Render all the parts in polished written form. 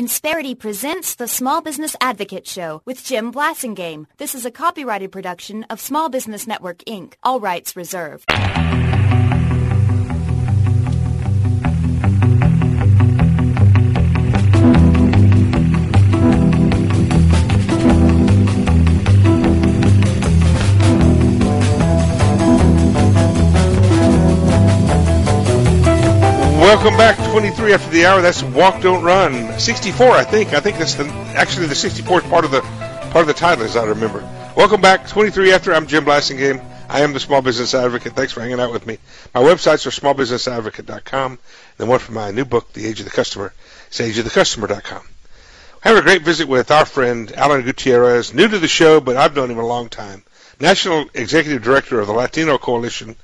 Insperity presents the Small Business Advocate Show with Jim Blasingame. This is a copyrighted production of Small Business Network, Inc. All rights reserved. Welcome back, 23 after the hour. That's Walk, Don't Run. 64, I think. I think that's actually the 64th part of the title, as I remember. Welcome back, 23 after. I'm Jim Blasingame. I am the Small Business Advocate. Thanks for hanging out with me. My websites are smallbusinessadvocate.com. And one for my new book, The Age of the Customer, is ageofthecustomer.com. I had a great visit with our friend Alan Gutierrez, new to the show, but I've known him a long time. National Executive Director of the Latino Coalition,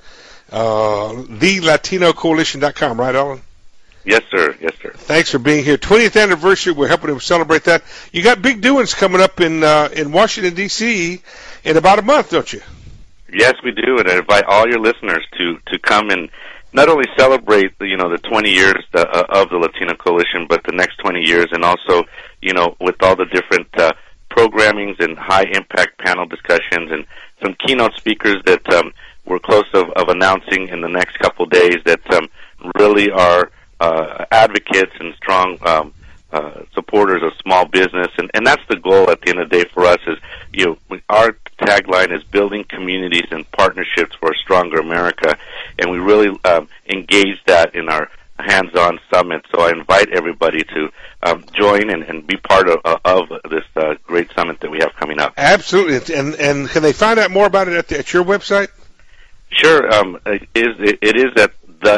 thelatinocoalition.com, right, Alan? Yes, sir. Yes, sir. Thanks for being here. 20th anniversary. We're helping to celebrate that. You got big doings coming up in Washington, D.C. in about a month, don't you? Yes, we do, and I invite all your listeners to come and not only celebrate the 20 years of the Latino Coalition, but the next 20 years, and also with all the different programmings and high impact panel discussions and some keynote speakers that we're close of announcing in the next couple of days that really are advocates and strong supporters of small business, and that's the goal at the end of the day for us. Is our tagline is building communities and partnerships for a stronger America, and we really engage that in our hands-on summit. So I invite everybody to join and be part of this great summit that we have coming up. Absolutely, and can they find out more about it at your website? Sure, it is at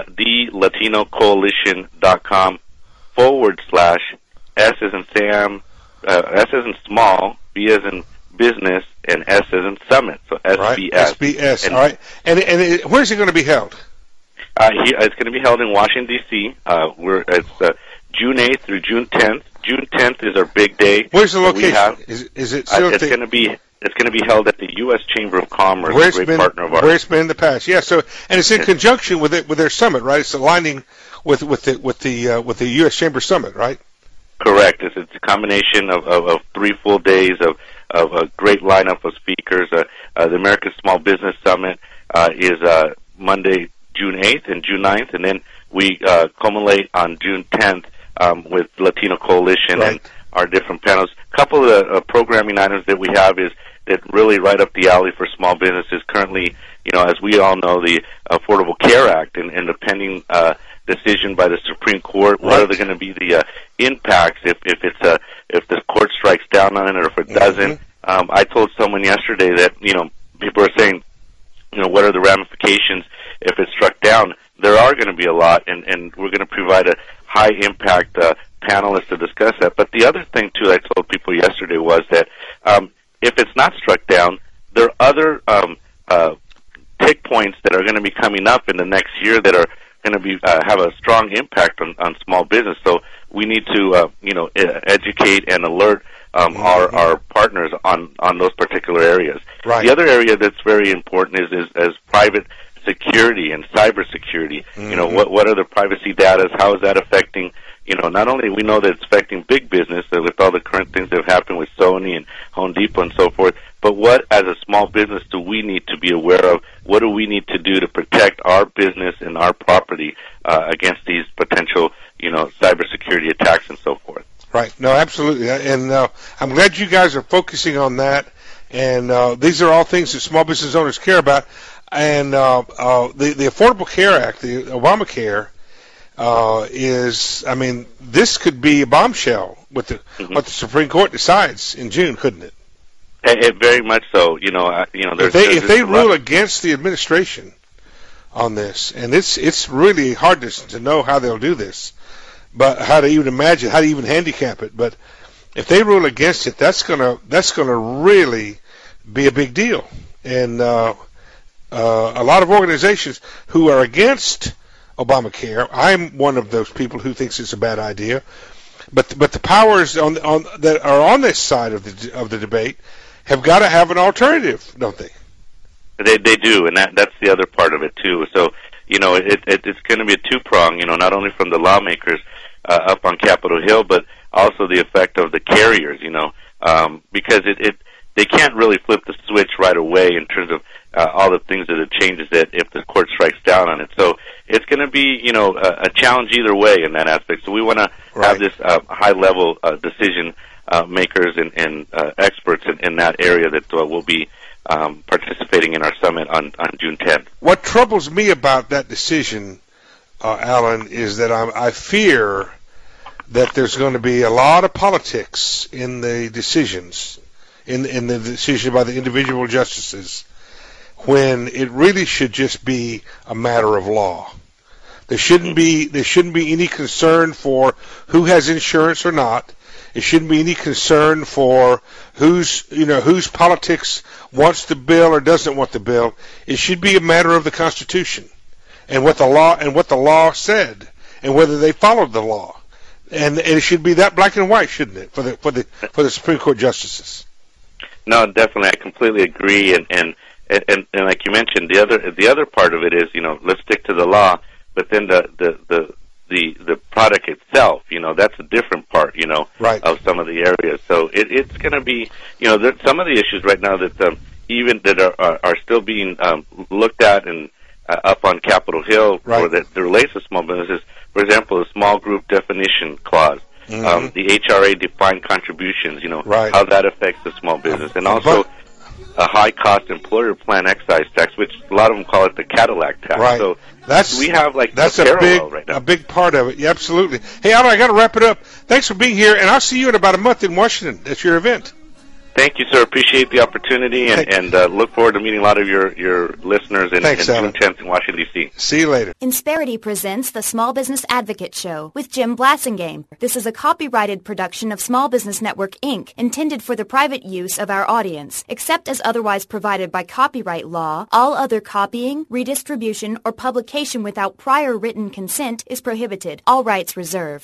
thelatinocoalition.com / S as in Sam, S as in small, B as in business, and S as in summit. So SBS. Right, SBS. All right. And where's it going to be held? It's going to be held in Washington D.C. It's June 8th through June 10th. June 10th is our big day. Where's the location? Is it still? It's going to be held at the U.S. Chamber of Commerce, a great partner of ours. Where it's been in the past, yeah. So, and it's in conjunction with their summit, right? It's aligning with the U.S. Chamber Summit, right? Correct. It's a combination of 3 full days of a great lineup of speakers. The American Small Business Summit is Monday, June 8th and June 9th, and then we culminate on June 10th with Latino Coalition and our different panels. A couple of the programming items that we have is that really right up the alley for small businesses. Currently, as we all know, the Affordable Care Act and the pending decision by the Supreme Court. What are going to be the impacts if the court strikes down on it or if it doesn't? I told someone yesterday that people are saying, what are the ramifications if it's struck down? There are going to be a lot, and we're going to provide a high impact panelist to discuss that. But the other thing too, I told people yesterday was that if it's not struck down, there are other tick points that are going to be coming up in the next year that are going to be have a strong impact on small business. So we need to educate and alert our partners on those particular areas. Right. The other area that's very important is private security and cybersecurity. What are the privacy data? How is that affecting? Not only we know that it's affecting big business with all the current things that have happened with Sony and Home Depot and so forth, but what, as a small business, do we need to be aware of? What do we need to do to protect our business and our property against these potential, cybersecurity attacks and so forth? Right. No, absolutely. And I'm glad you guys are focusing on that. And these are all things that small business owners care about. And the Affordable Care Act, the Obamacare, this could be a bombshell with what the Supreme Court decides in June, couldn't it? It very much so. If they rule against the administration on this, and it's really hard to know how they'll do this, but how to even imagine, how to even handicap it. But if they rule against it, that's gonna really be a big deal. And a lot of organizations who are against Obamacare, I'm one of those people who thinks it's a bad idea. But the powers that are on this side of the debate have got to have an alternative, don't they? They do, and that's the other part of it too. So it's going to be a two-prong. Not only from the lawmakers up on Capitol Hill, but also the effect of the carriers, because they can't really flip the switch right away in terms of all the things that it changes it if the court strikes down on it. So it's going to be, a challenge either way in that aspect. So we want to have this high-level decision makers and experts in that area that will be participating in our summit on June 10th. What troubles me about that decision, Alan, is that I fear that there's going to be a lot of politics in the decisions, in the decision by the individual justices, when it really should just be a matter of law. There shouldn't be any concern for who has insurance or not. It shouldn't be any concern for whose politics wants the bill or doesn't want the bill. It should be a matter of the Constitution and what the law said and whether they followed the law. And it should be that black and white, shouldn't it, for the Supreme Court justices? No, definitely, I completely agree. And like you mentioned, the other part of it is, let's stick to the law, but then the product itself, that's a different part, right, of some of the areas. So it's going to be, there's some of the issues right now that even that are still being looked at and up on Capitol Hill, right, or that relates to small businesses. For example, the small group definition clause, mm-hmm, the HRA defined contributions, right, how that affects the small business, and also a high-cost employer plan excise tax, which a lot of them call it the Cadillac tax. Right. So we have that's a big part of it. Yeah, absolutely. Hey, Alan, I got to wrap it up. Thanks for being here, and I'll see you in about a month in Washington. That's your event. Thank you, sir. Appreciate the opportunity, and look forward to meeting a lot of your listeners in June 10th in Washington, D.C. See you later. Insperity presents the Small Business Advocate Show with Jim Blassingame. This is a copyrighted production of Small Business Network, Inc., intended for the private use of our audience. Except as otherwise provided by copyright law, all other copying, redistribution, or publication without prior written consent is prohibited. All rights reserved.